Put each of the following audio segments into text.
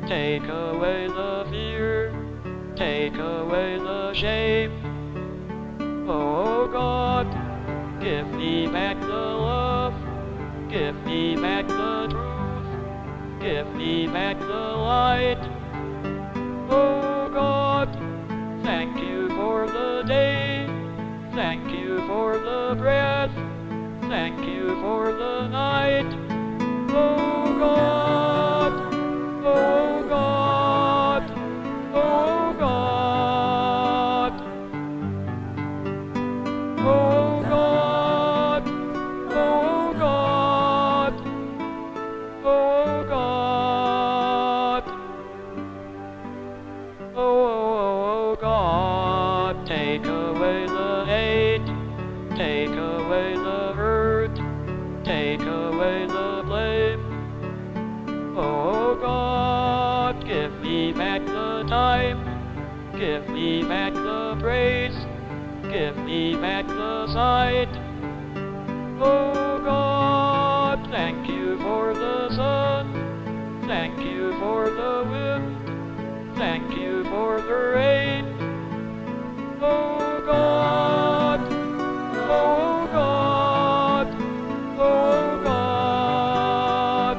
take away the fear, take away the shame. Oh God, give me back the love, give me back the truth, give me back the light. Oh God, thank you for the day, thank you for the breath, thank you for the night. Oh God, oh God, oh God, oh God, oh God, oh God, oh God, take away the hate, take away the hurt, take away the blame. Oh God, give me back the time, give me back the praise, give me back the sight. Oh God, thank you for the sun, thank you for the wind, thank you for the rain. Oh God, oh God, oh God,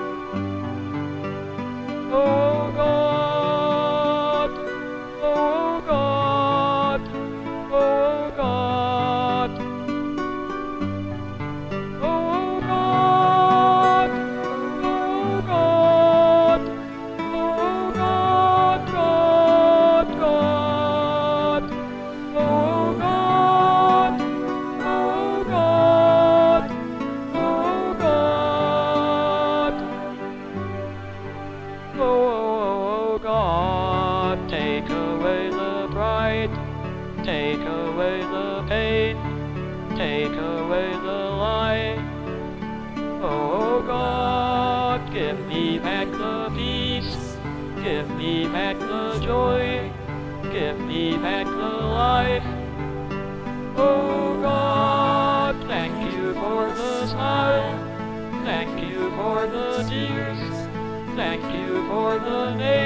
oh God, oh God, oh God, oh God, oh God, oh God, God, God, oh God, oh God, oh God, oh God, take away the pride, take away the pain, take away the lie. Oh God, give me back the peace, give me back the joy, give me back the life. Oh God, thank you for the smile, thank you for the tears, thank you for the name.